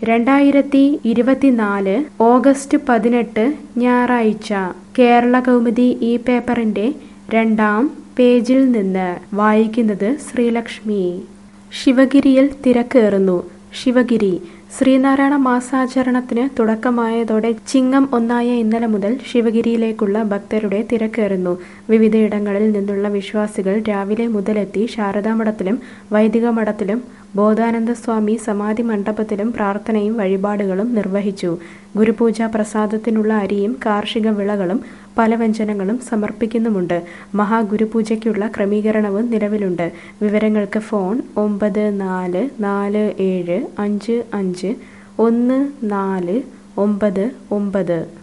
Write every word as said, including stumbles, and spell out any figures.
രണ്ടായിരത്തി ഇരുപത്തിനാല് ഓഗസ്റ്റ് പതിനെട്ട് ഞായറാഴ്ച കേരള കൗമുദി ഈ പേപ്പറിന്റെ രണ്ടാം പേജിൽ നിന്ന് വായിക്കുന്നത് ശ്രീലക്ഷ്മി. ശിവഗിരിയിൽ തിരക്കേറുന്നു. ശിവഗിരി ശ്രീനാരായണ മാസാചരണത്തിന് തുടക്കമായതോടെ ചിങ്ങം ഒന്നായ ഇന്നലെ മുതൽ ശിവഗിരിയിലേക്കുള്ള ഭക്തരുടെ തിരക്കേറുന്നു. വിവിധയിടങ്ങളിൽ നിന്നുള്ള വിശ്വാസികൾ രാവിലെ മുതലെത്തി ശാരദാമഠത്തിലും വൈദിക മഠത്തിലും ബോധാനന്ദ സ്വാമി സമാധി മണ്ഡപത്തിലും പ്രാർത്ഥനയും വഴിപാടുകളും നിർവഹിച്ചു. ഗുരുപൂജാ പ്രസാദത്തിനുള്ള അരിയും കാർഷിക വിളകളും പലവ്യഞ്ജനങ്ങളും സമർപ്പിക്കുന്നുമുണ്ട്. മഹാഗുരുപൂജയ്ക്കുള്ള ക്രമീകരണവും നിലവിലുണ്ട്. വിവരങ്ങൾക്ക് ഫോൺ ഒമ്പത് നാല് നാല് ഏഴ് അഞ്ച് അഞ്ച് ഒന്ന് നാല് ഒമ്പത് ഒമ്പത്.